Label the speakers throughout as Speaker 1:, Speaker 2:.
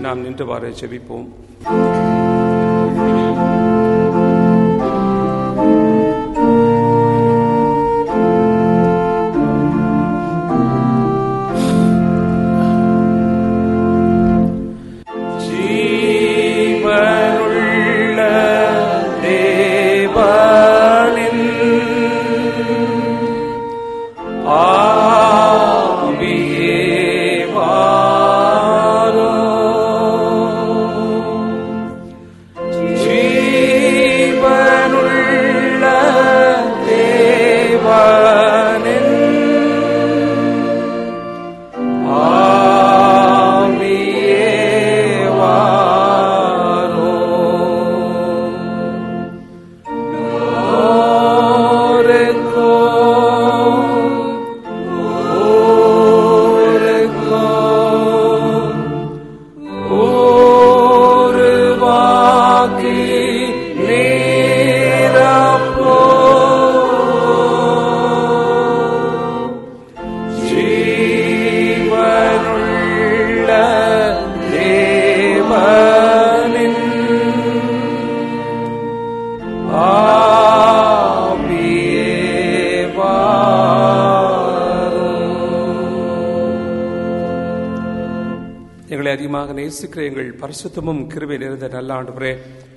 Speaker 1: நாம் நின்றவாறு ஜெபிப்போம். அதிகமாக நேசிக்கிற எங்கள் பரிசுத்தமும் கிருபை நிறைந்த நல்ல ஆண்டவரே,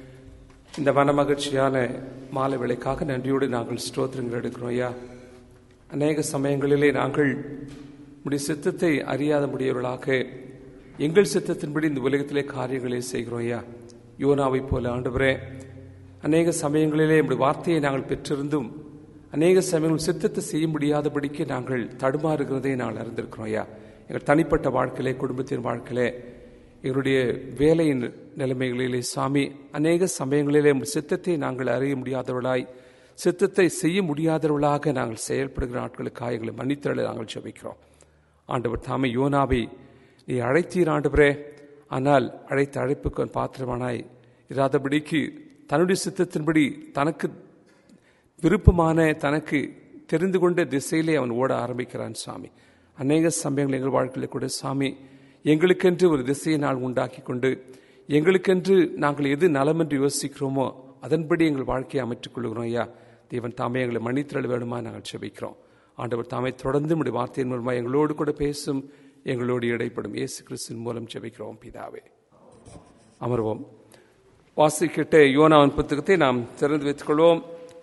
Speaker 1: இந்த மன மகிழ்ச்சியான மாலை வேளைக்காக நன்றியோடு நாங்கள் ஸ்தோத்திரங்கள் எடுக்கிறோம். ஐயா, அநேக சமயங்களிலே நாங்கள் உடைய சித்தத்தை அறியாத முடியவர்களாக எங்கள் சித்தத்தின்படி இந்த உலகத்திலே காரியங்களை செய்கிறோம். ஐயா, யோனாவை போல ஆண்டவரே, அநேக சமயங்களிலே நம்முடைய வார்த்தையை நாங்கள் பெற்றிருந்தும் அநேக சமயங்கள் சித்தத்தை செய்ய முடியாதபடிக்கு நாங்கள் தடுமாறுகிறதை நாங்கள் அறிந்திருக்கிறோம். ஐயா, எங்கள் தனிப்பட்ட வாழ்க்கையிலே, குடும்பத்தின் வாழ்க்கையிலே, எங்களுடைய வேலையின் நிலைமைகளிலே சாமி, அநேக சமயங்களிலே சித்தத்தை நாங்கள் அறிய முடியாதவர்களாய், சித்தத்தை செய்ய முடியாதவர்களாக நாங்கள் செயல்படுகிற நாட்களுக்காக எங்களை மன்னித்தருள நாங்கள் ஜெபிக்கிறோம். ஆண்டவர் தாமே யோனாவை நீ அழைத்தீர் ஆண்டவரே, ஆனால் அழைத்த அழைப்புக்கு பாத்திரமானாய் இராதபடிக்கு தன்னுடைய சித்தத்தின்படி தனக்கு விருப்பமான, தனக்கு தெரிந்து கொண்ட திசையிலே அவன் ஓட ஆரம்பிக்கிறான். சாமி, அநேக சமயங்கள் எங்கள் வாழ்க்கையில் கூட சாமி, எங்களுக்கென்று ஒரு திசையை நாள் உண்டாக்கி கொண்டு எங்களுக்கென்று நாங்கள் எது நலம் என்று யோசிக்கிறோமோ அதன்படி எங்கள் வாழ்க்கையை அமைத்துக் கொள்கிறோம். ஐயா, தேவன் தாமே எங்களை மன்னித்தருள வேணுமா நாங்கள் ஜெபிக்கிறோம். ஆண்டவர் தாமே தொடர்ந்து நம்முடைய வார்த்தையின் மூலமாக எங்களோடு கூட பேசும், எங்களோடு இடைப்படும். இயேசு கிறிஸ்துவின் மூலம் ஜெபிக்கிறோம் பிதாவே. அமர்வோம். வாசிக்கிட்ட யோனாவின் புத்தகத்தை நாம் திறந்து வைத்துக் கொள்வோம்.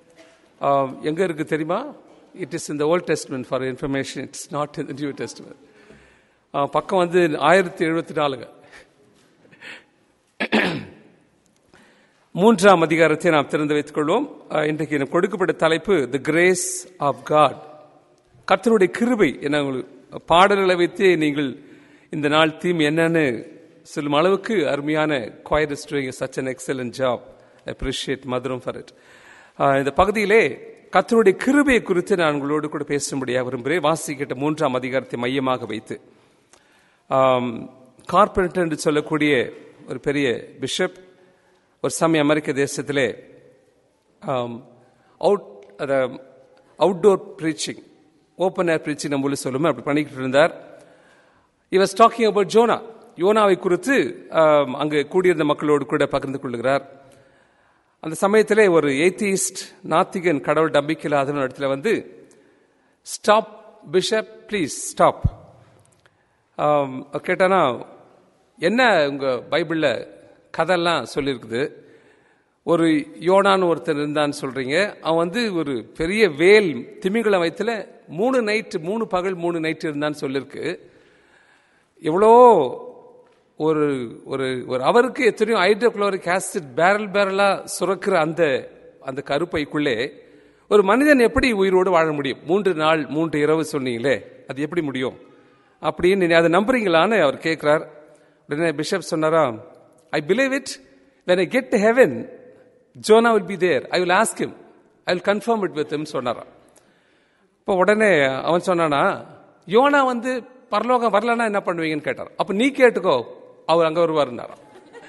Speaker 1: எங்க இருக்கு தெரியுமா? It is in the Old Testament for information. It's not in the New Testament. பக்கம் வந்து 1074. 3ஆம் அதிகாரத்தை நாம் திறந்து வைத்துக் கொள்வோம். இன்றைக்கு எனக்கு கொடுக்கப்பட்ட தலைப்பு The Grace of God. கர்த்தருடைய கிருபை. என்ன பாடல்களை வைத்து நீங்கள் இந்த நாள் தீம் என்னன்னு சொல்லும் அளவுக்கு அருமையான choir is doing such an excellent job. I appreciate Madhuram for it. இந்த பகுதியிலே கர்த்தருடைய கிருபையை குறித்து நான் உங்களோடு கூட பேசும்படியாக விரும்புகிறேன். வாசிக்கிட்ட 3ஆம் அதிகாரத்தை மையமாக வைத்து கார்பெண்டர் என்று சொல்லக்கூடிய ஒரு பெரிய பிஷப் ஒரு சமயம் அமெரிக்க தேசத்திலே outdoor preaching, open air preaching நம்ம சொல்லுமே, அப்படி பண்ணிக்கிட்டு இருந்தார். He was talking about Jonah. யோனாவை குறித்து அங்கு கூடியிருந்த மக்களோடு கூட பகிர்ந்து கொள்கிறார். அந்த சமயத்திலே ஒரு ஏத்தியிஸ்ட், நாத்திகன், கடவுள் நம்பிக்கையில்லாத இடத்துல வந்து, ஸ்டாப் பிஷப் ப்ளீஸ் ஸ்டாப் கேட்டானா, என்ன உங்க பைபிள்ல கதையெல்லாம் சொல்லியிருக்குது, ஒரு யோனான்னு ஒருத்தர் இருந்தான்னு சொல்றீங்க, அவன் வந்து ஒரு பெரிய வேல் திமிங்கல வயிற்றுல 3 நைட்டு 3 பகல் 3 நைட்டு இருந்தான்னு சொல்லியிருக்கு. எவ்வளோ ஒரு ஒரு ஒரு அவருக்கு எத்தனையோ ஹைட்ரோகுளோரிக் ஆசிட் பேரலா சுரக்கிற அந்த கருப்பைக்குள்ளே ஒரு மனிதன் எப்படி உயிரோடு வாழ முடியும்? 3 நாள் 3 இரவு சொன்னீங்களே, அது எப்படி முடியும் அப்படின்னு அதை நம்புறீங்களான்னு அவர் கேட்கிறார். உடனே பிஷப் சொன்னாரா, I believe it. When I get to heaven, Jonah will be there. I will ask him. I will confirm it with him சொன்னாரா. இப்போ உடனே அவன் சொன்னானா, யோனா வந்து பரலோகம் வரலன்னா என்ன பண்ணுவீங்கன்னு கேட்டார். அப்ப நீ கேட்டுக்கோ, அவர் அங்க வருவாருன்னாராம்.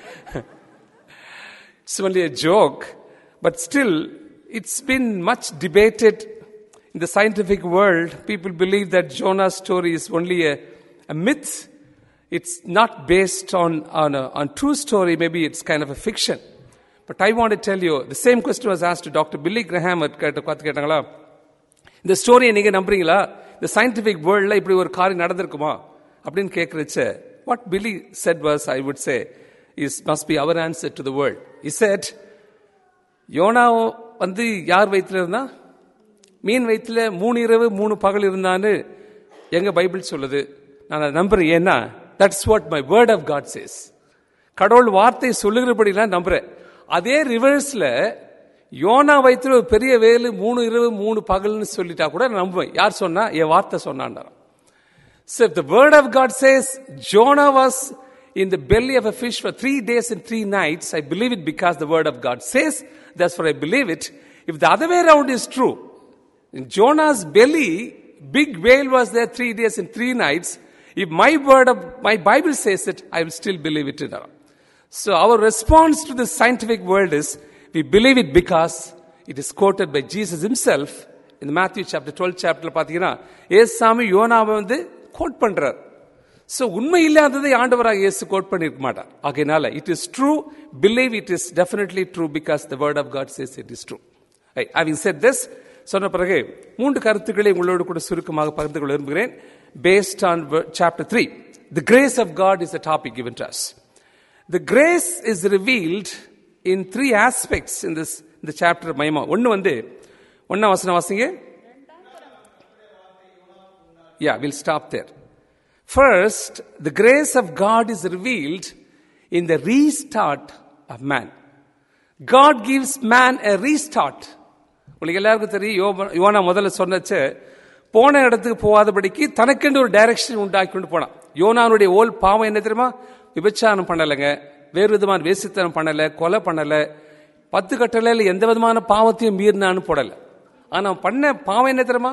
Speaker 1: It's only a joke, but still it's been much debated in the scientific world. People believe that Jonah's story is only a myth. It's not based on true story. Maybe it's kind of a fiction. But I want to tell you, the same question was asked to Dr. Billy Graham. கேட்டாங்களா, இந்த ஸ்டோரியை நீங்க நம்புறீங்களா? இந்த scientific வேர்ல்ட்ல இப்படி ஒரு காரியம் நடந்திருக்குமா அப்படின்னு கேட்கறச்ச, what Billy said was, I would say, must be our answer to the world. He said, யோனா யார் வயிற்றுல இருந்தா? மீன் வயிற்றுல 3 இரவு 3 பகல் இருந்தான்னு எங்க பைபிள் சொல்லுது. நான் அதை நம்புறேன். ஏன்னா that's what my word of God says. கடவுள் வார்த்தை சொல்லுகிறபடிலாம் நம்புறேன். அதே ரிவர்ஸ்ல யோனா வயிற்றுல ஒரு பெரிய வேலு 3 இரவு 3 பகல்னு சொல்லிட்டா கூட நம்புவேன். யார் சொன்னா? என் வார்த்தை சொன்னான். So if the word of God says Jonah was in the belly of a fish for 3 days and 3 nights, I believe it because the word of God says. That's why I believe it. If the other way around is true, in Jonah's belly, big whale was there 3 days and 3 nights. If my Bible says it, I will still believe it. So our response to the scientific world is, we believe it because it is quoted by Jesus himself in Matthew chapter 12 chapter. பாத்தீங்கன்னா ஏசாமி யோனாவை code பண்றார். So உண்மை இல்லாததை ஆண்டவராக இயேசு code பண்ணிருக்க மாட்டார். ஆகையினால it is true, believe it is definitely true because the word of God says it is true. Having said this, சொன்ன பிறகு 3 கருத்துக்களை உங்களோடு கூட சுருக்கமாக பகிர்ந்து கொள்ள விரும்புகிறேன். Based on chapter 3, the grace of God is the topic given to us. The grace is revealed in 3 aspects in the chapter மையமா. ஒண்ணாம் வசனம் வாசிங்க. Yeah, we'll stop there. First, the grace of God is revealed in the restart of man. God gives man a restart. உங்களுக்கு எல்லாருக்கும் தெரியும், YONO முதல்ல சொன்னச்சு, போன இடத்துக்கு போகாதபடிக்கு தனக்கென்று ஒரு டைரக்ஷன் உண்டாக்கி கொண்டு போனான். யோனானுடைய ஓல் பாவம் என்ன தெரியுமா? விபச்சாரம் பண்ணலைங்க, வேறு விதமான வேசித்தனம் பண்ணல, கொலை பண்ணல, 10 கட்டளையில எந்த விதமான பாவத்தையும் மீறினான்னு போடல. ஆனா பண்ண பாவம் என்ன தெரியுமா?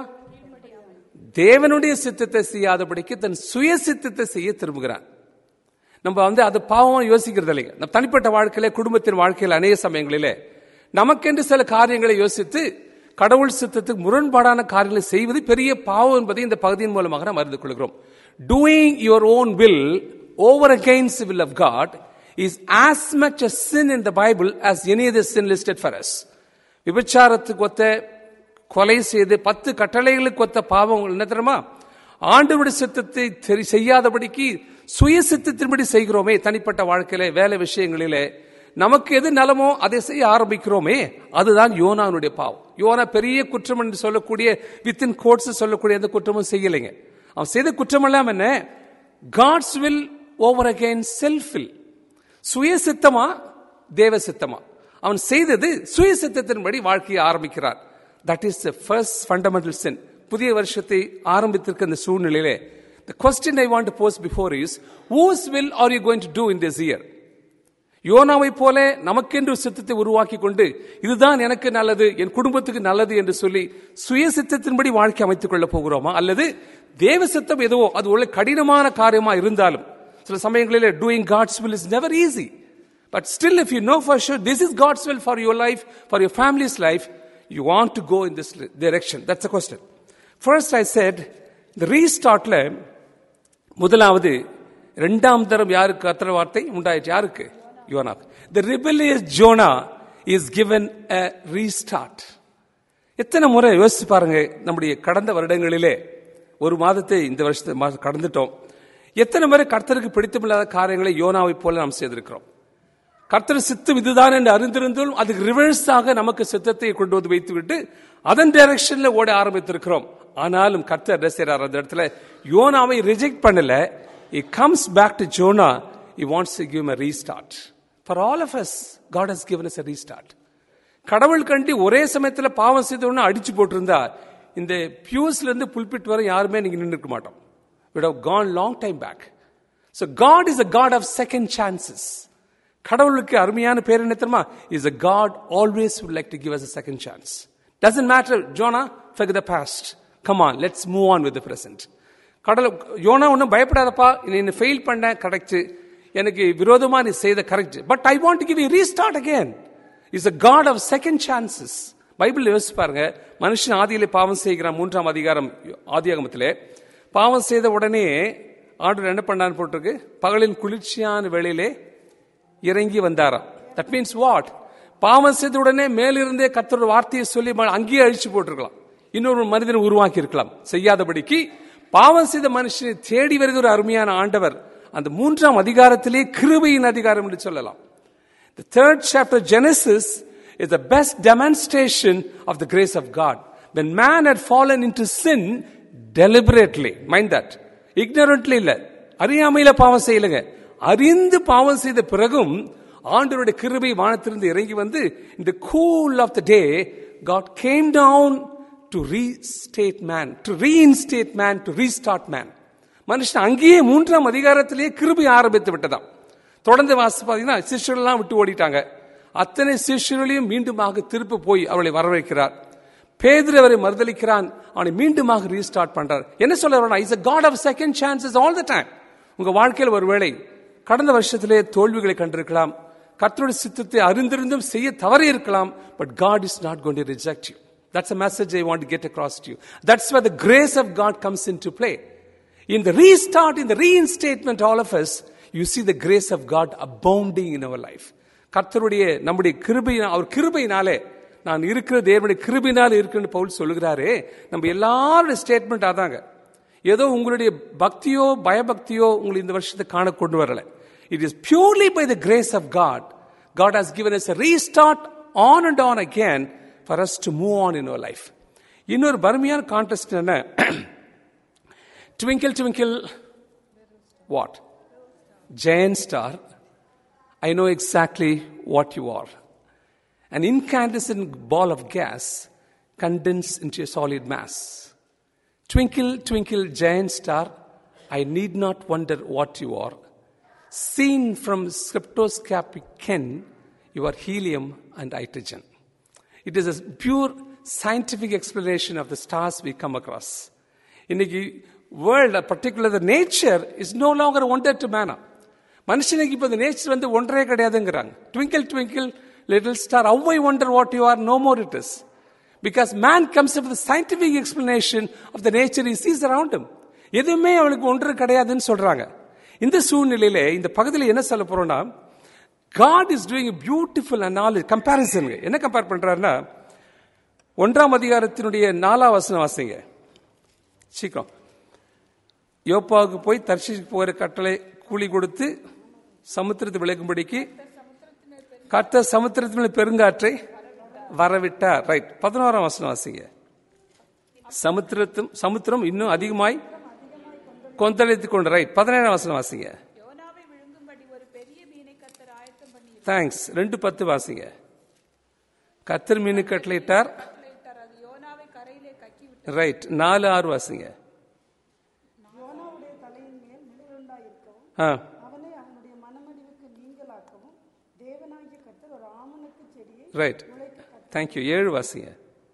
Speaker 1: தேவனுடைய சித்தத்தை செய்யாதபடிக்கு தன் சுய சித்தத்தை செய்ய திரும்புகிறான். நம்ம அது பாவம் யோசிக்கிறது இல்லைங்க. நம்ம தனிப்பட்ட வாழ்க்கையில, குடும்பத்தின் வாழ்க்கையில் அநேக சமயங்களிலே நமக்கென்று சில காரியங்களை யோசித்து கடவுள் சித்தத்துக்கு முரண்பாடான காரியங்களை செய்வது பெரிய பாவம் என்பதை இந்த பகுதியின் மூலமாக நாம் அறிந்து கொள்கிறோம். Doing your own will over against the will of God is as much a sin in the Bible as any other sin listed for us. விபச்சாரத்துக்கு ஒத்த, கொலை செய்து 10 கட்டளைகளுக்கு ஒத்த பாவம் என்ன தெரியுமா? ஆண்டவருடைய சித்தத்தை செய்யாதபடிக்கு சுய சித்தத்தின்படி செய்கிறோமே. தனிப்பட்ட வாழ்க்கையில, வேலை விஷயங்களிலே நமக்கு எது நலமோ அதை செய்ய ஆரம்பிக்கிறோமே, அதுதான் யோனானுடைய பாவம். யோனா பெரிய குற்றம் என்று சொல்லக்கூடிய, வித்தின் கோட்ஸ் சொல்லக்கூடிய எந்த குற்றமும் செய்யலைங்க. அவன் செய்த குற்றம் எல்லாம் என்ன? God's will over again self will. சுய சித்தமா தேவ சித்தமா? அவன் செய்தது சுய சித்தத்தின்படி வாழ்க்கையை ஆரம்பிக்கிறார். That is the first fundamental sin. புதிய வருஷத்தை ஆரம்பித்திருக்க இந்த சூழ்நிலையிலே the question I want to pose before is, whose will are you going to do in this year? யோனாவை போல நமக்கென்று சித்தத்தை உருவாக்கி கொண்டு, இதுதான் எனக்கு நல்லது, என் குடும்பத்துக்கு நல்லது என்று சொல்லி சுய சித்தத்தின்படி வாழ்க்கை அமைத்துக் கொள்ள போகிறோமா? அல்லது தேவ சித்தம் எதுவோ அது உள்ள கடினமான காரியமா இருந்தாலும், சில சமயங்களிலே doing God's will is never easy, but still if you know for sure this is God's will for your life, for your family's life, you want to go in this direction. That's the question. First I said, the restartல முதலாவது 2ஆம் தரம் யாருக்கு கர்த்தர் வார்த்தை உண்டாயிற்று? யாருக்கு? யோனா. The rebellious Jonah is given a restart. எத்தனை முறை யோசிச்சு பாருங்க, நம்முடைய கடந்த வருடங்களிலே, ஒரு மாதத்தை இந்த வருஷத்தை கடந்துட்டோம், எத்தனை முறை கர்த்தருக்கு பிடித்தமில்லாத காரியங்களை யோனாவை போல நாம் செய்திருக்கிறோம். கர்த்தர் சித்தம் இதுதான் என்று அறிந்திருந்தும் அதுக்கு ரிவர்ஸாக நமக்கு சித்தத்தை கொண்டு வந்து வைத்துவிட்டு அதன் டைரக்ஷன்ல ஓட ஆரம்பித்திருக்கிறோம். ஆனாலும் கர்த்தர் என்ன செய்றார்? அந்த இடத்துல யோனாவை ரிஜெக்ட் பண்ணல. He comes back to Jonah. He wants to give him a restart. For all of us, God has given us a restart. கடவுள் கண்டி ஒரே சமயத்துல பாவம் செய்தவன அடிச்சு போட்டிருந்தா இந்த பியூஸ்ல இருந்து புல்பிட் வரை யாருமே நீங்க நின்றுக்க மாட்டோம். We would have gone long time back. So God is a God of second chances. கடவுளுக்கு அருமையான பேர் என்ன தெரியுமா? Is a God always would like to give us a second chance. Doesn't matter, Jonah, forget the past. Come on, let's move on with the present. யோனா ஒன்னும் பயப்படாதப்பா, நீ fail பண்ண கரெக்ட், எனக்கு விரோதமா நீ செய்த correct, but I want to give you restart again. Is a God of second chances. Bible யோசிச்சு பாருங்க, மனுஷன் ஆதியிலே பாவம் செய்கிறான். 3ஆம் அதிகாரம் ஆதியாகமத்திலே பாவம் செய்த உடனே ஆண்டவர் என்ன பண்ணான்னு போட்டிருக்கு, பகலின் குளிர்ச்சியான வேளையிலே இறங்கி வந்தாராம். That means what? பாவம் செய்த உடனே மேலிருந்தே கர்த்தரோட வார்த்தையை சொல்லி அங்கேயே அழிச்சு போட்டிருக்கலாம், இன்னொரு மனிதனை உருவாக்கி இருக்கலாம். செய்யாதபடிக்கு பாவம் செய்த மனுஷனை தேடி வருகிற ஒரு அருமையான ஆண்டவர் அந்த 3ஆம் அதிகாரத்திலே கிருபையின் அதிகாரம் என்று சொல்லலாம். The 3rd chapter Genesis is the best demonstration of the grace of God. When man had fallen into sin deliberately, mind that, ignorantly இல்ல, அறியாமையில பாவம் செய்யலங்க, அறிந்து பாவம் செய்த பிறகும் ஆண்டவருடைய கிருபை வானத்திலிருந்து இறங்கி வந்து in the cool of the day God came down to reinstate man, to restart man. மனுஷன் அங்கேயே 3ஆம் அதிகாரத்திலேயே கிருபை ஆரம்பித்து விட்டதாம். தொடர்ந்து வாசித்து பார்த்தீங்கன்னா சிஷ்யர்கள்லாம் விட்டு ஓடிட்டாங்க. அத்தனை சிஷ்யர்களையும் மீண்டுமாக திருப்பி போய் அவளை வரவேற்கிறார். பேதுரு அவரை மறுதலிக்கிறான், அவனை மீண்டுமாக ரீஸ்டார்ட் பண்றார். என்ன சொல்ல வரணும்? Is a God of second chances all the time. உங்க வாழ்க்கையில் ஒருவேளை கடந்த வருஷத்திலே தோல்விகளை கண்டிருக்கலாம், கர்த்தருடைய சித்தத்தை அறிந்திருந்தும் செய்ய தவறி இருக்கலாம். But God is not going to reject you. That's a message I want to get across to you. That's where the grace of God comes into play. In the restart, in the reinstatement, all of us, you see the grace of God abounding in our life. கர்த்தருடைய நம்முடைய கிருபை, அவர் கிருபையினாலே நான் இருக்கிற தேவனுடைய கிருபையினாலே இருக்குன்னு பவுல் சொல்லுகிறாரே, நம்ம எல்லாருடைய ஸ்டேட்மெண்ட் அதாங்க. ஏதோ உங்களுடைய பக்தியோ பயபக்தியோ உங்களை இந்த வருஷத்தை காண கொண்டு வரல. It is purely by the grace of God. God has given us a restart on and on again for us to move on in our life. இன்னொரு பர்மியான கான்டெஸ்ட் என்ன? Twinkle, twinkle, what? Giant star, I know exactly what you are. An incandescent ball of gas condensed into a solid mass. Twinkle, twinkle, giant star, I need not wonder what you are. Seen from spectroscopic ken, you are helium and hydrogen. It is a pure scientific explanation of the stars we come across. இன்னைக்கு world, particular nature is no longer wonder to மேனா. மனுஷனுக்கு இப்போ nature வந்து ஒன்றே கிடையாதுங்கிறாங்க. Twinkle twinkle little star, how I wonder what you are, no more it is. Because man comes up with scientific explanation of the nature is sees around him. எதுவுமே அவனுக்கு ஒன்று கிடையாதுன்னு சொல்றாங்க. இந்த சூழ்நிலையில இந்த பகுதியில் என்ன சொல்ல போறோம்னா, God is doing a beautiful analogy, comparison. என்ன கம்பேர் பண்றாருன்னா, 1ஆம் அதிகாரத்தினுடைய 4ஆம் வசனம் வாசிங்க சீக்கிரம். யோப்பாவுக்கு போய் தர்ஷீசுக்கு போகிற கட்டளை கூலி கொடுத்து சமுத்திரத்தை விளக்கும்படிக்கு கர்த்தர் சமுத்திரத்தின் பெருங்காற்றை வரவிட்டார். ரைட். 11ஆம் வசனம் வாசிங்க. சமுத்திரம் இன்னும் அதிகமாய் கொந்தளித்துக் கொண்டு. ரைட். 17ஆம் வசனம் வாசிங்க. தேங்க்ஸ். 2:10 வாசிங்க. கர்த்தர் மீனு கட்டளையிட்டார். ரைட். 4:6 வாசிங்க. ரைட். தேங்க்யூ. 7 வாசிங்க.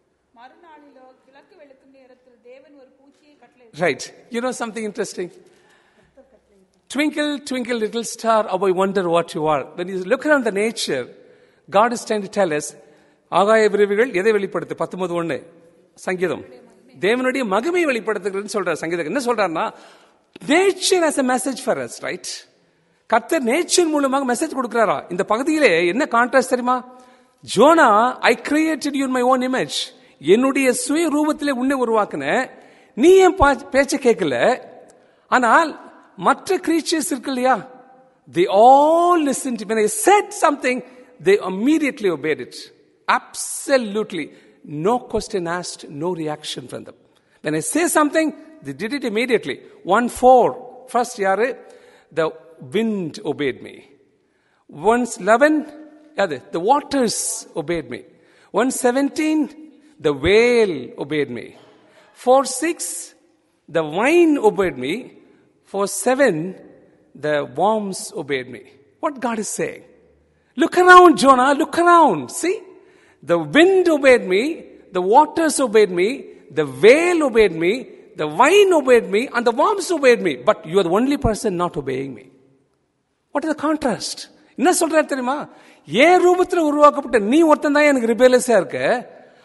Speaker 1: Right. You know something interesting? Twinkle, twinkle, little star, how I wonder what you are. When you look around the nature, God is trying to tell us, ஆகாய விரிவுகள் எதை வெளிப்படுத்து? 19:1 சங்கீதம் தேவனுடைய மகிமை வெளிப்படுத்துகிறதுன்னு சொல்றார். சங்கீதம் என்ன சொல்றாருன்னா, nature as a message for us, right? கர்த்தர் நேச்சர் மூலமாக மெசேஜ் கொடுக்கிறாரா? இந்த பகுதியிலே என்ன கான்ட்ராஸ்ட் தெரியுமா? ஜோனா, I created you in my own image. என்னுடைய சுய ரூபத்திலே உன்னை உருவாக்குன, நீ என் பேச்ச கேட்கல. ஆனால் மற்ற கிரீச்சர்ஸ் இருக்கு இல்லையா, they all listened to me. When I said something, they immediately obeyed it. Absolutely. No question asked, no reaction from them. When I say something, they did it immediately. 1:4. First, yaru? The wind obeyed me. 1:11, the waters obeyed me. 1:17, the whale obeyed me. 4:6, the vine obeyed me. 4:7, the worms obeyed me. What God is saying? Look around, Jonah, look around. See? The wind obeyed me, the waters obeyed me, the whale obeyed me, the vine obeyed me, and the worms obeyed me. But you are the only person not obeying me. What is the contrast? என்ன சொல்றாரு தெரியுமா? ஏன் ரூபத்தில் உருவாக்கப்பட்ட நீ ஒருத்தன் தான் எனக்கு ரிபேலஸா இருக்க.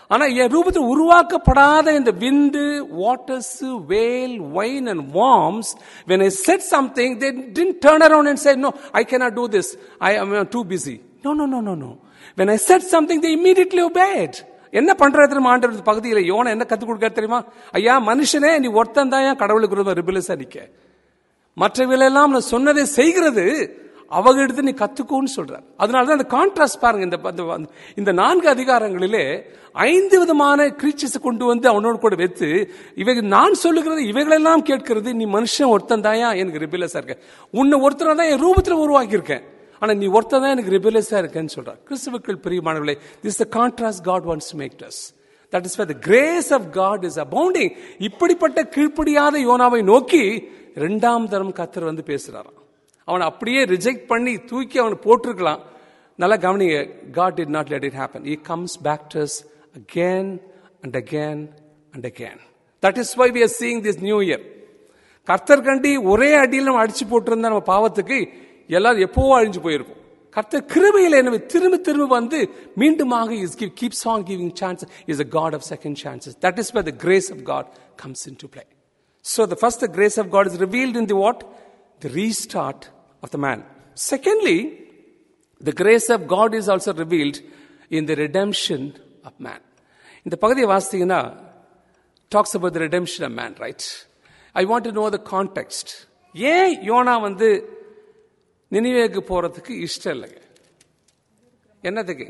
Speaker 1: ஆனா என் ரூபத்தில் உருவாக்கப்படாத இந்த wind, waters, whale, vine and worms, when I said something, they didn't turn around and say, no, I cannot do this, I am too busy. No. When I said something, they immediately obeyed. என்ன பண்றது ஆண்டவர் பகுதியில் YONO என்ன கத்துக் கொடுக்க தெரியுமா? ஐயா மனுஷனே, நீ ஒருத்தன் தான் கடவுளுக்கு ரிபலிஸா நிக்க, மற்றவர்களெல்லாம் நான் சொன்னதை செய்கிறது அவங்க எடுத்து நீ கத்துக்கோன்னு சொல்றார். அதனாலதான் அந்த கான்ட்ராஸ்ட் பாருங்க. இந்த 4 அதிகாரங்களிலே 5 விதமான கிரீச்சர்ஸ் கொண்டு வந்து அவனோடு கூட வைத்து, இவைகள் நான் சொல்லுகிறது இவைகளெல்லாம் கேட்கிறது. நீ மனுஷன் ஒருத்தன் தாயா எனக்கு ரிபலிஸா இருக்க, உன்னை ஒருத்தன் தான் என் ரூபத்தில் உருவாக்கி இருக்கேன், ஆனா நீ ஒருத்தன் தான் எனக்கு ரிபலிஸா இருக்கேன்னு சொல்றார். கிறிஸ்துவுக்குள் பிரியமானவர்களே, this is the contrast God wants to make to us. That is why the grace of God is abounding. இப்படிப்பட்ட கீழ்ப்படியாத யோனாவை நோக்கி 2ஆம் தரம் கர்த்தர் வந்து பேசுறாராம். அவனை அப்படியே ரிஜெக்ட் பண்ணி தூக்கி அவனை போட்டிருக்கலாம். நல்லா கவனிங்க, God did not let it happen. He comes back to us again and again and again. That is why we are seeing this new year. கர்த்தர் கண்டி ஒரே அடியில் நம்ம அடிச்சு போட்டிருந்தா நம்ம பாவத்துக்கு எல்லாரும் எப்போ அழிஞ்சு போயிருப்போம். கர்த்தர் கிருபையில என்ன திரும்ப வந்து மீண்டுமாக keeps on giving chances. He is a God of second chances. That is where the grace of God comes into play. So the first, the grace of God is revealed in the what? The restart of the man. Secondly, the grace of God is also revealed in the redemption of man. இந்த பகுதியை வாசித்தீங்கன்னா talks about the redemption of man, right? I want to know the context. ஏன் யோனா வந்து நினிவேக்கு போறதுக்கு இஷ்டம் இல்லைங்க? என்னதுக்கு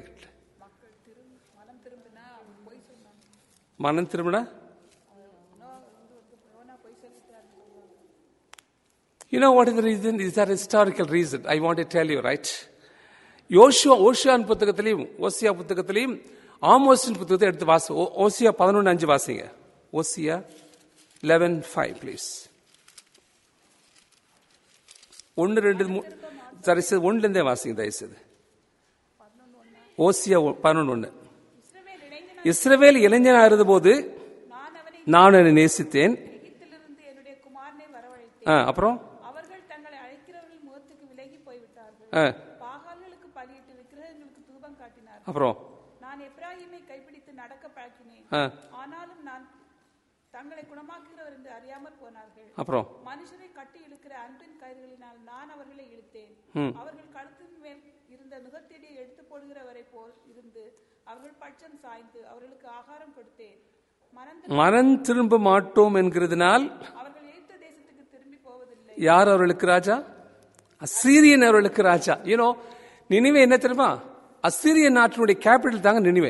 Speaker 1: மனம் திரும்பினா? You know what is the reason? Is that a historical reason? I want to tell you, right? ஓஷியான் புத்தகத்திலையும் ஓசியா புத்தகத்திலையும் ஆமோஸின் புத்தகத்தை எடுத்து வாசி. ஓசியா 11:5 வாசிங்க. ஓசியா 11:5 please. 1-2 வாசிங்க தயவுசெய்து. ஓசியா 11:1. இஸ்ரவேல் இளைஞனா இருந்த போது நான் அவனை நேசித்தேன். அப்புறம் அப்புறம் நான் எப்ராயீமை கைப்பிடித்து நடக்க பழக்கினேன், ஆனாலும் நான் தங்களை குணமாக்குகிறவர் என்று அறியாமல் போனார்கள். அப்புறம் மனுஷரை கட்டி இழுக்கிற அன்பின் கயிறுகளினால் நான் அவர்களை இழுத்தேன். அவர்கள் கழுத்தின் மேல் இருந்த நுகத்தடியை எடுத்து போடுகிறவரை போல் இருந்து அவர்கள் பட்சம் சாய்ந்து அவர்களுக்கு ஆகாரம் கொடுத்தேன். மனம் திரும்ப மாட்டோம் என்கிறதுனால் அவர்கள் எகிப்து தேசத்துக்கு திரும்பி போவதில்லை. யார் அவர்களுக்கு ராஜா? அசீரியன் அவர்களுக்கு ராஜா. யூனோ நினிவே என்ன தெரியுமா? அசீரியன் நாட்டினுடைய கேபிட்டல் தாங்க Nineveh.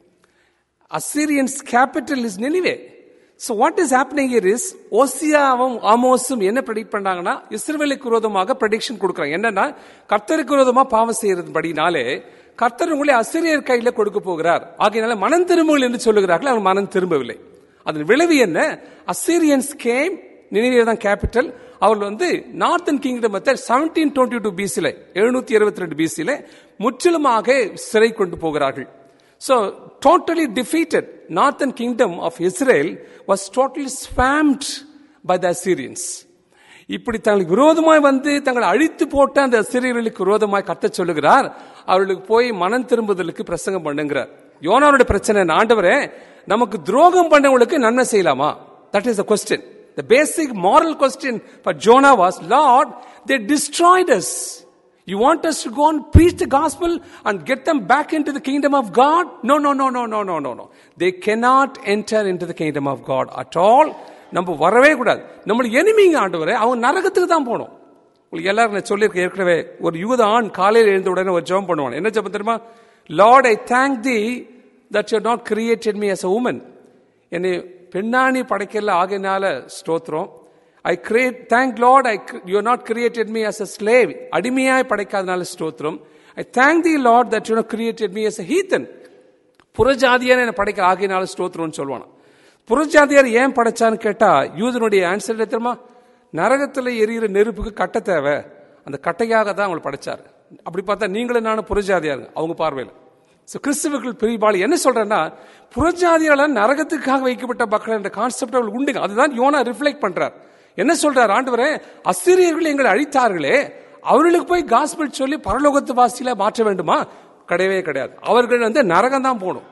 Speaker 1: Assyrians capital is Nineveh. So what is happening here is ஓசியாவும் ஆமோஸும் என்ன ப்ரெடிக்ட் பண்றாங்கன்னா இஸ்ரவேலுக்கு விரோதமாக ப்ரெடிக்ஷன் கொடுக்குறாங்க. என்னன்னா கர்த்தருக்கு விரோதமா பாவம் செய்யறதுபடினாலே கர்த்தர் உங்களை அசிரியர் கையில கொடுக்க போகிறார், ஆகையினால மனம் திரும்புங்கள் என்று சொல்லுகிறார்கள். அவங்க மனம் திரும்பவில்லை. அதன் விளைவு என்ன? அசீரியன்ஸ் கேம், நினிவே தான் கேபிட்டல். அவர்கள் வந்து நார்த்தன் கிங்டம் 1722 BC 722 BC முற்றிலுமாக சிறை கொண்டு போகிறார்கள். So totally defeated. Northern kingdom of Israel was totally swamped by the Assyrians. இப்படி தங்களுக்கு விரோதமாய் வந்து தங்களை அழித்து போட்ட அந்த அசிரியர்களுக்கு விரோதமாய் கர்த்தர் சொல்லுகிறார், அவர்களுக்கு போய் மனம் திரும்புதலுக்கு பிரசங்கம் பண்ணுங்கிறார். யோனாவுடைய பிரச்சனை, ஆண்டவரே நமக்கு துரோகம் பண்ணவங்களுக்கு நன்மை செய்யலாமா? That is the question. The basic moral question for Jonah was, Lord, they destroyed us. You want us to go and preach the gospel and get them back into the kingdom of God? No. They cannot enter into the kingdom of God at all. நம்ம வரவே கூடாது. நம்மளுக்கு எனிமிங்க ஆண்டவரே, அவங்க நரகத்துக்கு தான் போகணும். உங்களுக்கு எல்லாரும் நான் சொல்லியிருக்கேன் ஏற்கனவே. ஒரு யூத ஆண் காலையில் எழுந்த உடனே ஒரு ஜெபம் பண்ணுவான். என்ன ஜெபம் தெரியுமா? Lord, I thank thee that you have not created me as a woman. என்னை பெண்ணாணி படைக்கல, ஆகையினால ஸ்தோத்திரம். Thank Lord, you have not created me as a slave. அடிமையாய் படைக்காதனால ஸ்தோத்திரம். I thank thee Lord that you have created me as a heathen. புறஜாதியார் என்னை படைக்க ஆகையினால ஸ்தோத்திரம்னு சொல்லுவானா. புறஜாதியார் ஏன் படைச்சான்னு கேட்டா யூதனுடைய ஆன்சர் தெரியுமா? நரகத்தில் எரியிற நெருப்புக்கு கட்டை தேவை, அந்த கட்டையாக தான் அவங்களை படைச்சாரு. அப்படி பார்த்தா நீங்களும் நானும் புறஜாதியாருங்க அவங்க பார்வையில். கிறிஸ்துவுக்குள் பெரியபாளி என்ன சொல்றேன்னா, புறஜாதியால நரகத்துக்காக வைக்கப்பட்ட மக்கள் என்ற கான்செப்ட் அவங்களுக்கு உண்டுங்க. அதுதான் யோனா ரிஃப்ளெக்ட் பண்றார். என்ன சொல்றார்? ஆண்டவரே, அசிரியர்கள் எங்களை அழித்தார்களே, அவர்களுக்கு போய் காஸ்பல் சொல்லி பரலோகத்து வாசியில மாற்ற வேண்டுமா? கிடையவே கிடையாது. அவர்கள் வந்து நரகம் தான் போகணும்.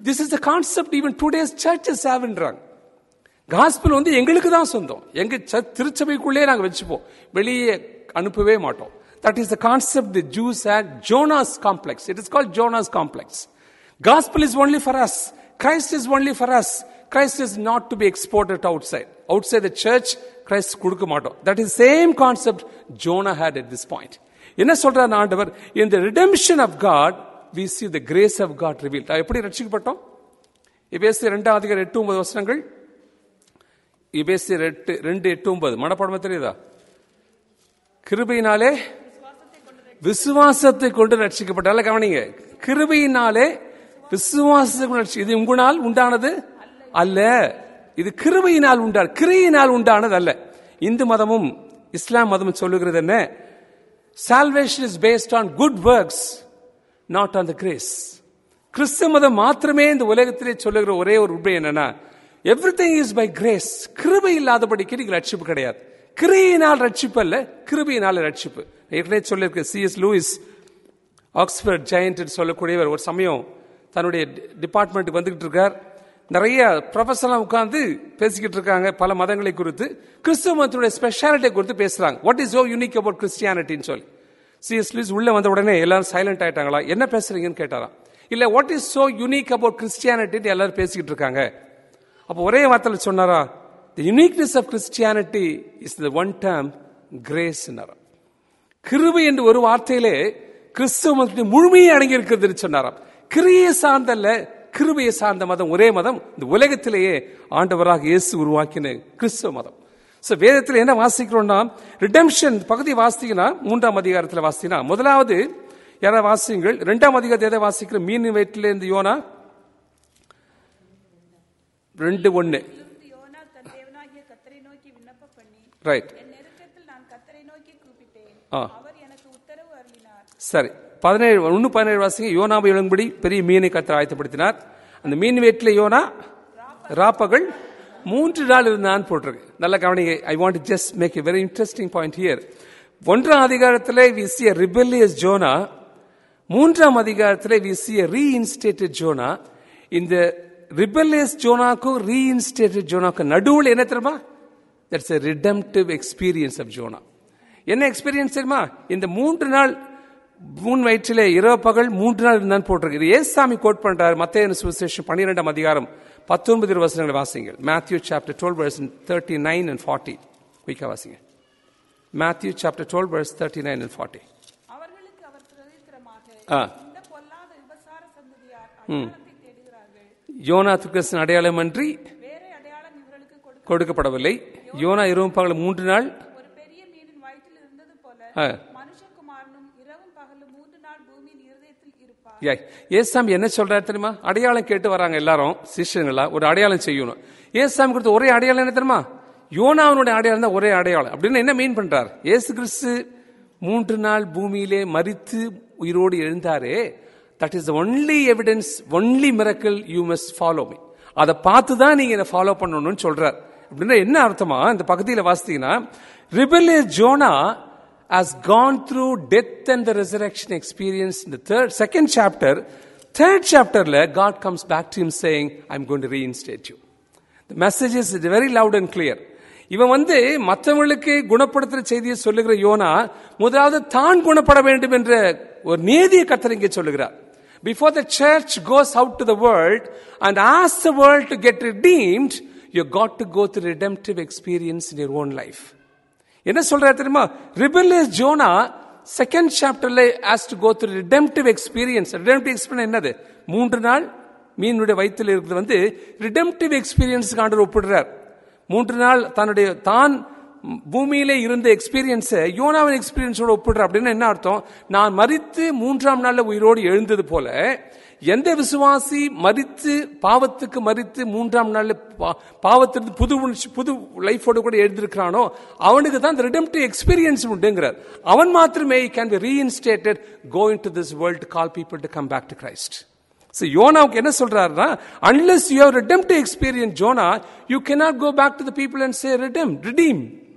Speaker 1: This is the concept even today's churches haveன்றாங்க. காஸ்பல் வந்து எங்களுக்கு தான் சொந்தம், எங்க திருச்சபைக்குள்ளே நாங்க வச்சுப்போம், வெளியே அனுப்பவே மாட்டோம். That is the concept the Jews had, Jonah's complex. It is called Jonah's complex. Gospel is only for us. Christ is only for us. Christ is not to be exported outside. Outside the church, Christ கொடுக்க மாட்டோம். That is same concept Jonah had at this point. என்ன சொல்றார் ஆண்டவர்? In the redemption of God, we see the grace of God revealed. எப்படி ரட்சிக்கப்பட்டோம்? எபேசியர் 2:8-9 வசனங்கள். எபேசியர் 2:8-9 மனப்பாடமா தெரியுதா? கிருபையினாலே விசுவாசத்தை கொண்டு ரட்சிக்கப்பட்டால. கவனிங்க, கிருபையினாலே விசுவாசத்தை கொண்டு, இது உங்களால் உண்டானது அல்ல, இது கிருபையினால் உண்டான, கிரியினால் உண்டானது அல்ல. இந்து மதமும் இஸ்லாம் மதமும் சொல்லுகிறது என்ன? Salvation is based on good works, not on the grace. கிறிஸ்தவ மதம் மாத்திரமே இந்த உலகத்திலே சொல்லுகிற ஒரே ஒரு உண்மை என்னன்னா, everything is by grace. கிருபை இல்லாதபடிக்கு நீங்க ரட்சிப்பு கிடையாது. கிரியினால் ரட்சிப்பு அல்ல, கிருபையினால் ரட்சிப்பு. ஏற்கனவே சொல்லியிருக்க C.S. லூயிஸ், ஆக்ஸ்போர்ட் ஜெயண்ட் சொல்லக்கூடியவர், ஒரு சமயம் தன்னுடைய டிபார்ட்மெண்ட்டுக்கு வந்துகிட்டு இருக்கார். நிறைய ப்ரொஃபஸர்லாம் உட்கார்ந்து பேசிக்கிட்டு இருக்காங்க பல மதங்களை குறித்து. கிறிஸ்துவ மதத்துடைய ஸ்பெஷாலிட்டியை குறித்து பேசுறாங்க. What is so unique about கிறிஸ்டியானிட்டின்னு சொல்லி. C.S. லூயிஸ் உள்ள வந்த உடனே எல்லாரும் சைலண்ட் ஆயிட்டாங்களா, என்ன பேசுறீங்கன்னு கேட்டாராம். இல்ல, what is so unique about Christianity எல்லாரும் பேசிக்கிட்டு இருக்காங்க. அப்போ ஒரே வார்த்தையில் சொன்னாரா, the uniqueness of Christianity is the one term, grace. கிருபை என்று ஒரு வார்த்தையிலே கிறிஸ்துவ மதத்தின் முழுமையை அடங்கி இருக்கிறது சொன்னாராம். கிரியை சார்ந்தல்ல, கிருபையை சார்ந்த மதம் ஒரே மதம் இந்த உலகத்திலேயே ஆண்டவராக இயேசு உருவாக்கின கிறிஸ்துவ மதம். சோ வேதத்தில் என்ன வாசிக்கிறோம்னா, ரிடெம்ஷன் பகுதி வாசிங்கன்னா 3ஆம் அதிகாரத்தில் வாசினா, முதலாவது யாராவது வாசிங்கள். 2ஆம் அதிகாரத்தை எதை வாசிக்கிற? மீன் வயிற்றில இருந்து யோனா 2:1. ரைட், சரி. 17 வாசிங்க. யோனாவை எழும்படி பெரிய மீனை கர்த்தர் ஆயத்தப்படுத்தினார். அந்த மீன் வயிற்றில் யோனா ராப்பகல் 3 நாள் இருந்தான் போட்டிருக்கு. நல்ல கவனிங்க. I want to just make a very interesting point here. 1ஆம் அதிகாரத்தில் we see a rebellious Jonah. 3ஆம் அதிகாரத்தில் we see a reinstated Jonah. இந்த rebellious ஜோனாக்கும் reinstated ஜோனாக்கும் நடுவில் என்ன தெரியுமா? That's a redemptive experience of Jonah. என்ன எக்ஸ்பீரியன்ஸ் தெரியுமா? இந்த 3 நாள் மூன் வயிற்றிலே இரவு பகல் 3 நாள் இருந்தான் போட்டிருக்கு. இது ஏசாமி கோட் பண்றாரு. மத்தேயு சுவிசேஷம் 12ஆம் அதிகாரம் 19 வசனங்களை வாசிங்க. Matthew chapter 12 verse 39 and 40. குயிக்கா வாசிங்க. Matthew chapter 12 verse 39 and 40. அவர்களுக்கு அவர் பிரதித்திரமாக, இந்த பொல்லாத விபசார சந்ததியார் அடையாளத்தை தேடுகிறார்கள். யோனா தீர்க்கதரிசியின் அடையாளம் அன்றி வேறே அடையாளம் இவர்களுக்கு கொடுக்கப்படவில்லை. யோனா இரவும் பகல் 3 நாள் ஒரு பெரிய மீனின் வயிற்றில் இருந்தது போல மனுஷகுமாரனும் இரவும் பகலும் 3 நாள் பூமியின் இருதயத்தில் இருப்பார். ஏசாமி என்ன சொல்றாரு தெரியுமா? அடையாளம் கேட்டு வராங்க எல்லாரும் சிஷ்யங்களா, ஒரு அடையாளம் செய்யணும். ஏசாமி கொடுத்த ஒரே அடையாளம் என்ன தெரியுமா? யோனாவுடைய அடையாளம் தான் ஒரே அடையாளம். அப்படின்னு என்ன மீன் பண்றார்? இயேசு கிறிஸ்து 3 நாள் பூமியிலே மரித்து உயிரோடு எழுந்தாரே, that is the only evidence, only miracle you must follow me. அதை பார்த்து தான் நீங்க என்ன ஃபாலோ பண்ணணும்னு சொல்றார். அப்படின்னா என்ன அர்த்தமா? இந்த பகுதியில் வாசித்தீங்கன்னா, rebellious Jonah has gone through death and the resurrection experience in the second chapter. Third chapterல God comes back to him saying, I'm going to reinstate you. The message is very loud and clear. இவன் மற்றவங்களுக்கு குணப்படுத்துற செய்தியை சொல்லுகிற YONO முதலாவது தான் குணப்பட வேண்டும் என்ற ஒரு நீதியை கர்த்தர் இங்கே சொல்லுகிறார். Before the church goes out to the world and asks the world to get redeemed, you got to go through redemptive experience in your own life. என்ன சொல்றாரு தெரியுமா? rebellious Jonah second chapterல has to go through redemptive experience. Redemptive experience என்னது? 3 நாள் மீனுடைய வயிற்றில் இருக்கிறது redemptive experience ஆண்டவர் ஒப்பிடுறார். 3 நாள் தான் பூமியிலே இருந்த எக்ஸ்பீரியன்ஸ் யோனாவின் எக்ஸ்பீரியன்ஸோட ஒப்பிடுற. அப்படின்னு என்ன அர்த்தம்? நான் மரித்து 3ஆம் நாள்ல உயிரோடு எழுந்தது போல எந்த விசுவாசி மரித்து பாவத்துக்கு மரித்து 3ஆம் நாள்ல பாவத்திலிருந்து புது லைஃபோட கூட எழுந்திருக்கிறானோ அவனுக்கு தான் இந்த ரிடெம்ப்டிவ் எக்ஸ்பீரியன்ஸ் உண்டுங்கிறார். அவன் மாத்திரமே can be reinstated, go into this world, call people to come back to Christ. So யோனாவுக்கு என்ன சொல்றாருன்னா, unless you have redemptive experience Jonah, you cannot go back to the people and say redeem.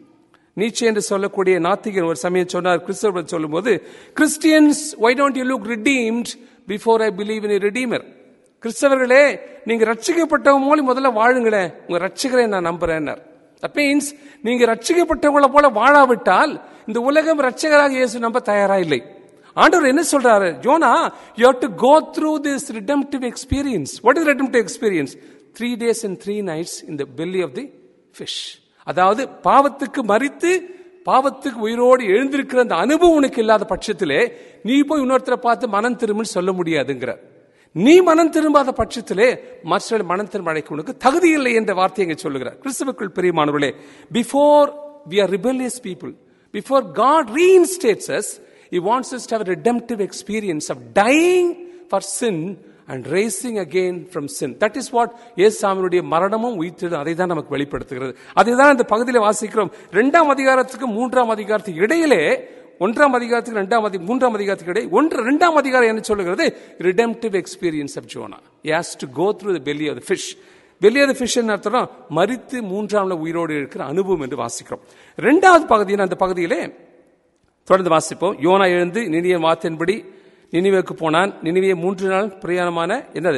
Speaker 1: நீச்சே என்று சொல்லக்கூடிய நாத்திகன் ஒரு சமயம் சொன்னார், கிறிஸ்தவர்கள் சொல்லும்போது, Christians, why don't you look redeemed before I believe in a redeemer? கிறிஸ்தவர்களே, நீங்க ரட்சிக்கப்பட்டவங்க போல முதல்ல வாழுங்களேன், உங்க ரட்சிகரை நான் நம்புறேன். தட் மீன்ஸ் நீங்க ரட்சிக்கப்பட்டவங்கள போல வாழாவிட்டால் இந்த உலகம் ரட்சகராக இயேசு நம்ப தயாரா இல்லை. ஆண்டவர் என்ன சொல்றாரு? யோனா, you have to go through this redemptive experience. What is redemptive experience? 3 days and 3 nights in the belly of the fish. அதாவது பாவத்துக்கு மரித்து பாவத்துக்கு உயிரோடு எழுந்திருக்கிற அந்த அனுபவம் உனக்கு இல்லாத பட்சத்திலே நீ போய் இன்னொருத்தரை பார்த்து மனம் திரும்புன்னு சொல்ல முடியாதுங்கிற. நீ மனம் திரும்பாத பட்சத்திலே மற்றவர்கள் மனம் திரும்ப அழைக்க உனக்கு தகுதி இல்லை என்ற வார்த்தையை இங்கே சொல்லுகிறார். கிறிஸ்துவுக்குள் பிரியமானவர்களே, before we are rebellious people, before God reinstates us, He wants us to have a redemptive experience of dying for sin and raising again from sin. That is what இயேசுவினுடைய மரணமும் உயிர்த்தெழுதலும் அதை தான் நமக்கு வெளிப்படுத்துகிறது. அதுதான் இந்த பகுதியில் வாசிக்கிறோம். 2ஆம் அதிகாரத்துக்கு 3ஆம் அதிகாரத்துக்கு இடையிலே, 1ஆம் அதிகாரத்துக்கு 3ஆம் அதிகாரத்துக்கு இடையே 2ஆம் அதிகாரம் என்ன சொல்லுகிறது? redemptive experience of Jonah. He has to go through the belly of the fish. belly of the fish என்ன அர்த்தம்? மரித்து 3ஆம்ல உயிரோடு இருக்கிற அனுபவம் என்று வாசிக்கிறோம். 2வது பகுதியில், அந்த பகுதியிலே தொடர்ந்து வாசிப்போம். யோனா எழுந்து நினிவே வார்த்தையின்படி நினிவேக்கு போனான். நினிவே 3 நாள் பிரயாணமான என்னது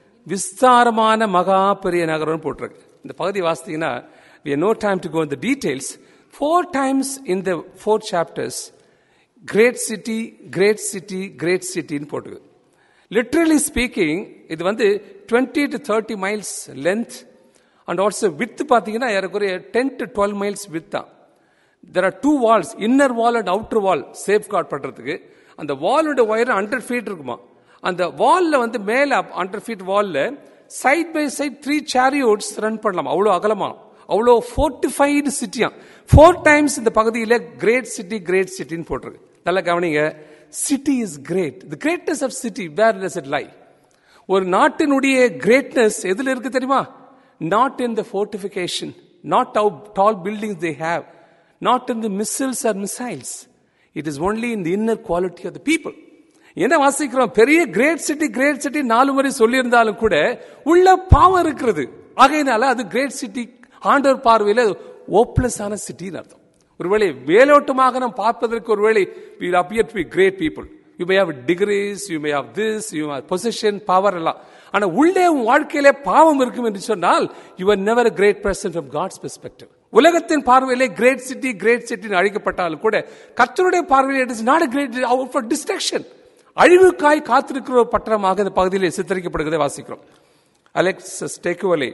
Speaker 1: விஸ்தாரமான மகா பெரிய நகரம் போட்டிருக்கு. இந்த பகுதி வாசித்தீங்கன்னா, we have no time to go into the details. 4 times in the 4 chapters great city, great city, great city ன்னு போட்டிருக்கு. லிட்டரலி ஸ்பீக்கிங் இது 20 to 30 miles length and also width பார்த்தீங்கன்னா ஏறக்குறைய 10 to 12 miles width தான். There are 2 walls, inner wall and outer wall, safeguard பண்றதுக்கு. அந்த வாலோட உயரம் 100 feet இருக்குமா. அந்த வால்ல மேல 100 feet வால்ல side by side 3 chariots run பண்ணலாம். அவ்வளோ அகலமா, அவ்வளோ ஃபோர்ட்டிஃபைடு சிட்டியா. 4 times இந்த பகுதியில் கிரேட் சிட்டி, கிரேட் சிட்டின்னு போட்டிருக்கு. நல்லா கவனிங்க. City is great. The greatness of city, where does it lie? ஒரு நாட்டினுடைய கிரேட்னஸ் எதுல இருக்கு தெரியுமா? Not in the fortification, not how tall buildings they have, not in the missiles or missiles. It is only in the inner quality of the people. என்ன வாசிக்கிறோம்? பெரிய great city, great city 4 முறை சொல்லி இருந்தாலும் கூட உள்ள பாவம் இருக்கிறது. ஆகையினால அது கிரேட் சிட்டி ஆண்டவர் பார்வையில ஹோப்லெஸ் ஆன சிட்டின்னு அர்த்தம். ஒருவேளை மேலோட்டமாக நாம் பார்ப்பதற்கு ஒருவேளை we appear to be great people. You may have degrees, you may have this, you may have possession, power எல்லாம். ஆனா உள்ளே உன் வாழ்க்கையிலே பாவம் இருக்கும் என்று சொன்னால் you are never a great person from God's perspective. உலகத்தின் பார்வையிலே கிரேட் சிட்டி, கிரேட் சிட்டி அழைக்கப்பட்டாலும் கூட கர்த்தருடைய பார்வையிலே it is not a great out for destruction. அழிவுக்காய் காத்திருக்கிற ஒரு பட்டணமாக இந்த பகுதியில் சித்தரிக்கப்படுகிறதை வாசிக்கிறோம். Alexis Tocqueville,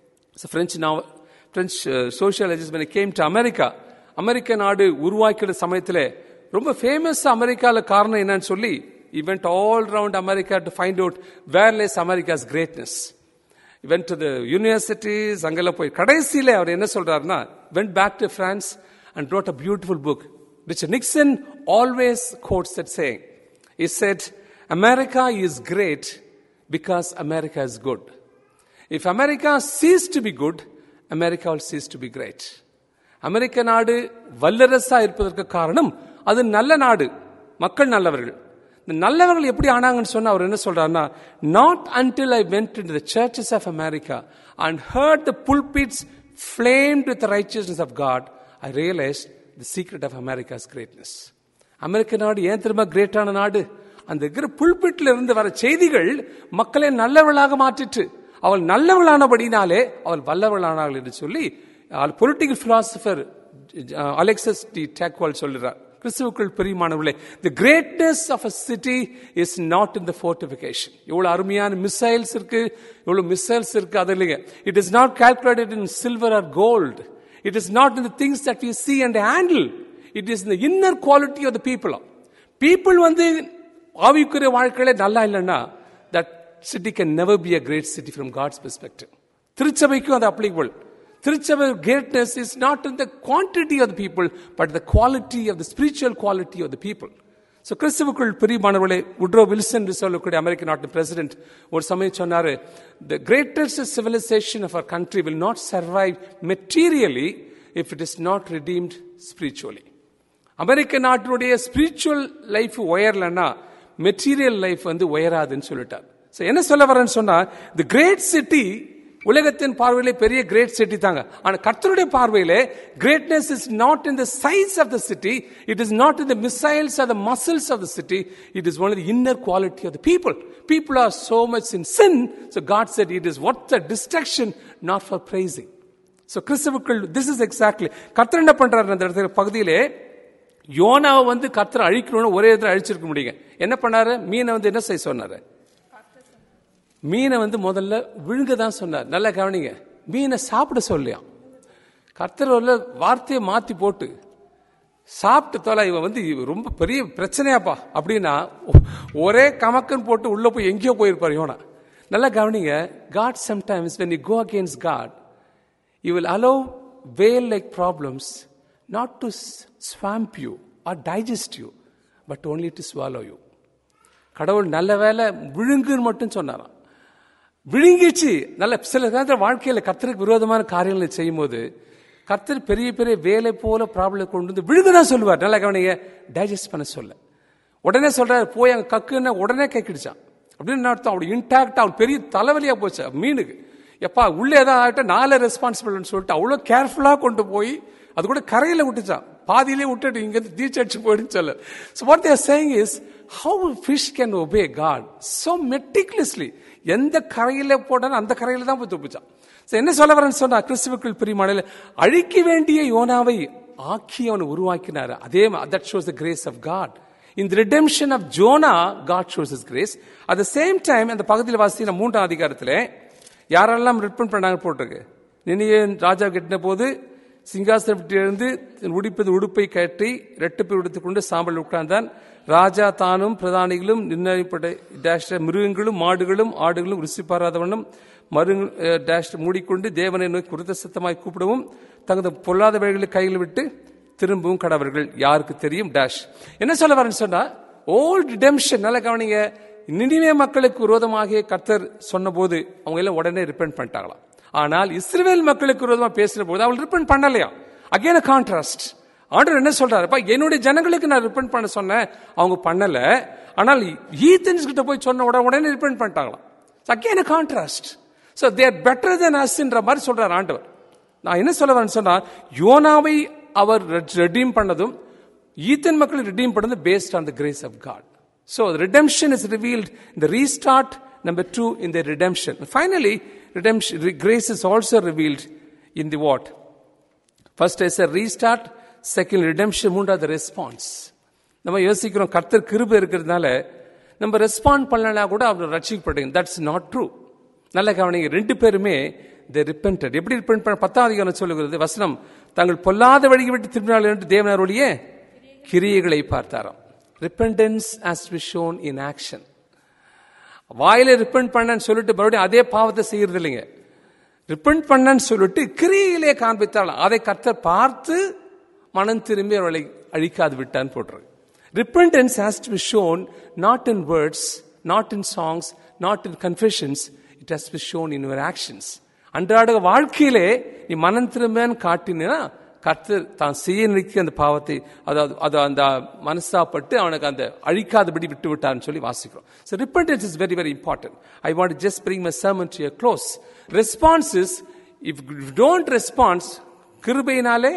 Speaker 1: French sociologist, when he came to America, அமெரிக்க நாடு உருவாக்கிற சமயத்தில் ரொம்ப ஃபேமஸ் அமெரிக்கால காரணம் என்னன்னு சொல்லி he went all around America to find out where lies America's greatness. He went to the universities, அங்கெல்லாம் போய் கடைசியில அவர் என்ன சொல்றாருன்னா, went back to France and wrote a beautiful book. Richard Nixon always quotes that saying. He said, America is great because America is good. If America ceases to be good, America will cease to be great. அமெரிக்க நாடு வல்லரசா இருப்பதற்கு காரணம் அது நல்ல நாடு, மக்கள் நல்லவர்கள். இந்த நல்லவர்கள் எப்படி ஆனாங்கன்னு சொன்னா அவர் என்ன சொல்றாருன்னா, not until I went into the churches of America and heard the pulpits flamed with the righteousness of God, I realized the secret of America's greatness. அமெரிக்க நாடு ஏன் திரும்ப கிரேட்டான நாடு? அந்த இருக்கிற புல்பிட்ல இருந்து வர செய்திகள் மக்களை நல்லவர்களாக மாற்றிட்டு, அவள் நல்லவளானபடினாலே அவள் வல்லவளானாள் என்று சொல்லி political philosopher Alexis de Tocqueville சொல்றார். கிறிஸ்துவுக்குள் பிரியமானவர்களே, the greatness of a city is not in the fortification. எவ்வளவு அருமையான மிசைல்ஸ் இருக்கு, எவ்வளவு மிசைல்ஸ் இருக்கு, அது இல்லைங்க. It is not calculated in silver or gold. It is not in the things that we see and handle. It is in the inner quality of the people. People ஆவிக்குரிய வாழ்க்கையில நல்லா இல்லைன்னா that city can never be a great city from God's perspective. திருச்சபைக்கும் அது applicable. திருச்சபை greatness is not in the quantity of the people but the quality of the spiritual quality of the people. So கிறிஸ்துவுக்குள் பிரியமானவர்களே, Woodrow Wilson என்று சொல்லக்கூடிய அமெரிக்க நாட்டு president ஒரு சமயம் சொன்னாரு, the greatest civilization of our country will not survive materially if it is not redeemed spiritually. அமெரிக்க நாட்டினுடைய ஸ்பிரிச்சுவல் லைஃப் உயரலன்னா மெட்டீரியல் லைஃப் உயராதுன்னு சொல்லிட்டார். என்ன சொல்ல வரேன்னு சொன்னா, the great city உலகத்தின் பார்வையிலே பெரிய கிரேட் சிட்டி தாங்க. ஆனா கர்த்தருடைய பார்வையிலே greatness is not in the size of the city, it is not in the missiles or the muscles of the city, it is only the inner quality of the people. People are so much in sin, so God said it is worth the destruction, not for praising. So கிறிஸ்துவுக்குள் this is exactly கர்த்தர் என்ன பண்றாரு அந்த இடத்துல பகுதியிலே யோனாவை வந்து கர்த்தர் அழிக்கணும்னு ஒரே இடத்துல அழிச்சிருக்க முடியுங்க. என்ன பண்ணாரு? மீனை வந்து என்ன செய்ய சொன்னாரு? மீனை வந்து முதல்ல விழுங்க தான் சொன்னார். நல்லா கவனிங்க, மீனை சாப்பிட சொல்லியா. கர்த்தர் வார்த்தையை மாத்தி போட்டு சாப்பிட்டு தோல இவன் வந்து ரொம்ப பெரிய பிரச்சனையாப்பா அப்படின்னா ஒரே கமக்கன் போட்டு உள்ள போய் எங்கேயோ போயிருப்பார் யோனா. நல்லா கவனிங்க, God sometimes when you go against God, you will allow whale like problems not to swamp you or digest you, but only to swallow you. கடவுள் நல்ல வேலை விழுங்குன்னு மட்டும் சொன்னாராம். விழுங்கிச்சு. நல்ல சில நேரத்தில் வாழ்க்கையில் கர்த்தருக்கு விரோதமான காரியங்களை செய்யும் போது கர்த்தர் பெரிய பெரிய வேலை போல ப்ராப்ளம் கொண்டு வந்து விழுங்குதான் சொல்லுவார். நல்லா கவனிங்க, டைஜஸ்ட் பண்ண சொல்ல உடனே சொல்றாரு போய் அங்க கக்குன்னா உடனே கைக்கிடுச்சான் அப்படின்னு அர்த்தம். அவரு இன்டாக்டா அவன் பெரிய தலைவலியா போச்சு மீனுக்கு. எப்பா உள்ள ஏதாவது ஆகிட்ட நாளை ரெஸ்பான்சிபிள்னு சொல்லிட்டு அவ்வளோ கேர்ஃபுல்லா கொண்டு போய் அது கூட கரையில விட்டுச்சான். பாதியிலே விட்டுட்டு இங்க தீச்சடிச்சு போயிடுன்னு சொல்ல. So what they are saying is how fish can obey God so meticulously. எந்த கரையில போட்டாலும் அந்த கரையில தான் போய் துப்பிச்சான். என்ன சொல்ல வரேன்னு சொன்னா, கிறிஸ்துவுக்குள் பிரியமானவர்களே, அழிக்க வேண்டிய யோனாவை ஆக்கி அவனை உருவாக்கினார். அதே that shows the grace of God. In the redemption of Jonah, God shows his grace. At the same time, அந்த பகுதியில் வாசின 3ஆம் அதிகாரத்தில் யாரெல்லாம் ரிப்பன் பண்ணாங்க போட்டிருக்கு. நினிவே ராஜா கட்டின போது சிங்காசனத்திலிருந்து உடுப்பது உடுப்பை கட்டி ரெட்டுப்பை உடுத்துக்கொண்டு சாம்பல் உட்கார்ந்தான். ராஜா தானும் பிரதானிகளும் நிர்ணயிப்பட்ட மிருகங்களும் மாடுகளும் ஆடுகளும் ருசி பாராதவனும் மூடிக்கொண்டு தேவனை நோக்கி குருத்த சத்தமாய் கூப்பிடவும் தகுந்த பொல்லாத வழிகளை கையில் விட்டு திரும்பவும் கடவர்கள் யாருக்கு தெரியும் டேஷ். என்ன சொல்ல வரேன்னு சொன்னா, ஓல்ட் ரிடெம்ஷன். நல்ல கவனிங்க, நினிவே மக்களுக்கு விரோதமாக கர்த்தர் சொன்ன போது அவங்க எல்லாம் உடனே ரிப்பெண்ட் பண்ணிட்டாங்களாம். ஆனால் இஸ்ரவேல் மக்களுக்கு விரோதமாக பேசின போது அவங்க ரிப்பெண்ட் பண்ணலையா. Again contrast. ஆண்டவர் என்ன சொல்றாரு, என்னுடைய ஜனங்களுக்கு நான் ரிப்பெண்ட் பண்ண சொன்னேன், அவங்க பண்ணல. ஆனால் ஹீத்தன்ஸ் கிட்ட போய் சொன்ன உடனே ரிப்பெண்ட் பண்ணிட்டாங்களாம். Again contrast. So they are better than us என்ற மாதிரி சொல்றார் ஆண்டவர். நான் என்ன சொல்ல வரேன்னு சொன்னா, யோனாவை அவர் ரெடீம் பண்ணதும் ஈத்தன் மக்கள் ரெடீம் பண்ணது based on the grace of God. So the redemption is revealed in the restart. Number 2, in the redemption. Finally, redemption, grace is also revealed in the what? First is a restart. Second, redemption. மூன்றாவது response. நம்ம யோசிக்கிறோம் கர்த்தர் கிருபை இருக்கிறதுனால நம்ம respond பண்ணலனா கூட அவர் ரட்சிக்கப்படுங்க. That's not true. நல்ல கவனிங்க, ரெண்டு பேருமே they repented. எப்படி ரிப்பெண்ட் பண்ண 10ஆம் அதிகாரம் சொல்லுகிறது வசனம், தாங்கள் பொல்லாத வழியை விட்டு திரும்பினார்கள் என்று தேவனாருடைய கிரியைகளை பார்த்தாராம். repentance has to be shown in action. வாயில ரிப்பெண்ட் பண்ணன்னு சொல்லிட்டு மறுபடியும் அதே பாவத்தை செய்யறது இல்லைங்க. ரிப்பெண்ட் பண்ணன்னு சொல்லிட்டு கிரியையிலே காண்பித்தாலும் அதை கர்த்தர் பார்த்து மனம் திரும்பி அவர்களை அழிக்காது விட்டான்னு போட்டுரு. repentance has to be shown not in words, not in songs, not in confessions. It has to be shown in your actions. அன்றாட வாழ்க்கையிலே நீ மனம் திரும்பன்னு காட்டினா கர்த்தர் தான் செய்ய நினைக்க அந்த பாவத்தை அதாவது அந்த மனசாப்பட்டு அவனுக்கு அந்த அழிக்காதபடி விட்டு விட்டான்னு சொல்லி வாசிக்கிறோம். So repentance is very very important. I want to just bring my sermon to a close. Response is, if you don't respond, கிருபையினாலே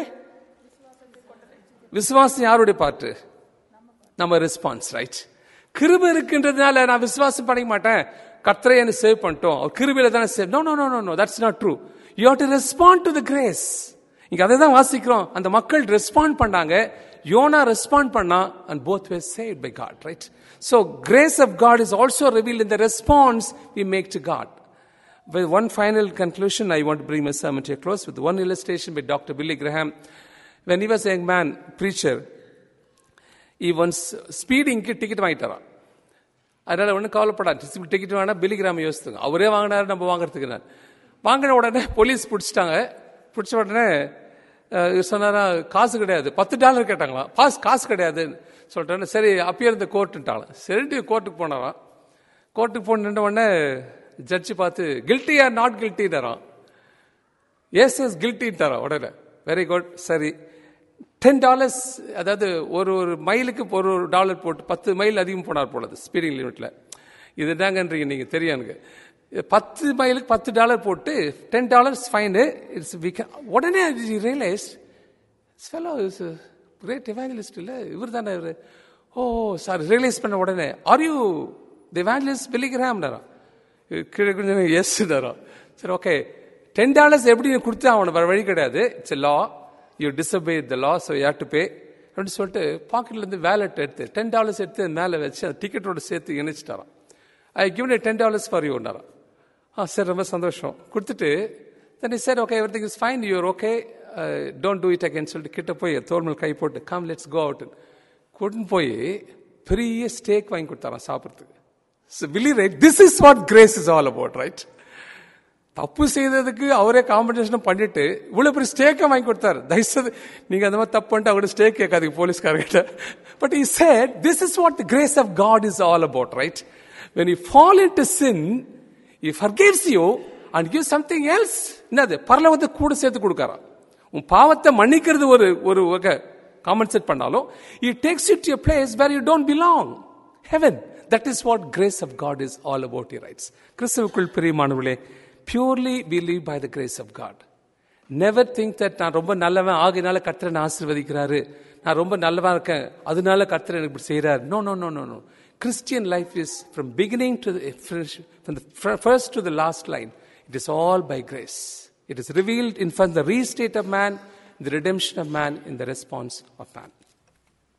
Speaker 1: விசுவாசம் யாருடைய பாட்டு? நம்ம ரெஸ்பான்ஸ், ரைட்? கிருபை இருக்கின்றதுனால நான் விசுவாசம் பண்ண மாட்டேன், கர்த்தரை என்ன சேவ் பண்ணிட்டோம், அவர் கிருபையில தானே save. No no no no, that's not true. You have to respond to the grace. இங்க அதை தான் வாசிக்கிறோம். அந்த மக்கள் ரெஸ்பாண்ட் பண்ணாங்க, யோனா ரெஸ்பாண்ட் பண்ணா, and both were saved by God, right? So grace of God is also revealed in the response we make to God. With one final conclusion, I want to bring my sermon to a close with one illustration by Dr. Billy Graham. When he was a young man preacher, he once speeding ticket வாங்கிட்டாராம். அதனால ஒன்றும் கவலைப்படாது, ticket வேணா பில்லி gram யோசித்துங்க, அவரே வாங்கினாரு நம்ம வாங்குறதுக்கு. நான் வாங்கின உடனே போலீஸ் பிடிச்சிட்டாங்க. பிடிச்ச உடனே சொன்னாரா, காசு கிடையாது, $10 கேட்டாங்களாம். காசு கிடையாதுன்னு சொல்லிட்டேன். சரி அப்பியர் இந்த கோர்ட்டுட்டாங்களாம். சரி கோர்ட்டுக்கு போனாராம். கோர்ட்டுக்கு போன நின்ற உடனே ஜட்ஜி பார்த்து கில்ட்டி ஆர் நாட் கில்ட்டின்றாராம். எஸ் எஸ் கில்ட்டின்றாராம். உடனே வெரி குட், சரி $10, அதாவது ஒரு மைலுக்கு $1 போட்டு 10 மைல் அதிகம் போனார் போலது ஸ்பீடிங் லிமிட்ல. இது தாங்கன்றீங்க நீங்க தெரியும் எனக்கு. 10 மைலுக்கு $10 போட்டு $10 ஃபைனு. உடனே realise fellow is great evangelist இல்லை, இவர் தானே இவர். ஓ சாரி, ரியலைஸ் பண்ண உடனே are you the evangelist Billy கிரஹாம்னாரா? கீழே கொஞ்சம் எஸ்னாரா? சரி ஓகே, $10 எப்படி கொடுத்து அவனை வர வழி கிடையாது. It's law, you disobey the law, so you have to pay அப்படின்னு சொல்லிட்டு பாக்கெட்லேருந்து வேலெட் எடுத்து $10 எடுத்து மேலே வச்சு அந்த டிக்கெட்டோட சேர்த்து இணைச்சிட்டாராம். ஐ கிவன் $10 ஃபார் யூனாரா. சரி ரொம்ப சந்தோஷம் கொடுத்துட்டு then he said okay, everything is fine, you're okay, don't do it again சொல்லிட்டு கிட்ட போய் தோள் மேல் கை போட்டு come let's go out கூட்டின்னு போய் பெரிய ஸ்டேக் வாங்கி கொடுத்தாராம் சாப்பிட்றதுக்கு. So will you right, this is what grace is all about, right? தப்பு செய்ததுக்கு அவரே காம்பன்சேஷன் பண்ணிட்டு இவ்வளவு பெரிய ஸ்டேக்கை வாங்கி கொடுத்தாரு. தயவுசெய்து நீங்க அந்த மாதிரி தப்பு பண்ணிட்டு அவரோட ஸ்டேக் கேட்காதீங்க போலீஸ்காரர்கிட்ட. But he said this is what the grace of God is all about, right? When you fall into sin, he forgives you and gives something else. என்னது? பரலோகத்தை கூட சேர்த்து கொடுக்கறான். உன் பாவத்தை மன்னிக்கிறது ஒரு வகை காம்பன்சேட் பண்ணாலும் he takes you to a place where you don't belong, heaven. That is what grace of God is all about, he writes. கிறிஸ்துவுக்குள் பிரியமானவர்களே, purely we live by the grace of God. Never think that நான் ரொம்ப நல்லவன் ஆகையினால கர்த்தர் என்னை ஆசீர்வதிக்கிறாரு, நான் ரொம்ப நல்லவா இருக்கேன் அதனால கர்த்தர் எனக்கு இப்படி செய்யறாரு. No no no no no. Christian life is from beginning to from the first to the last line. It is all by grace. It is revealed in the restate of man, the redemption of man, in the response of man.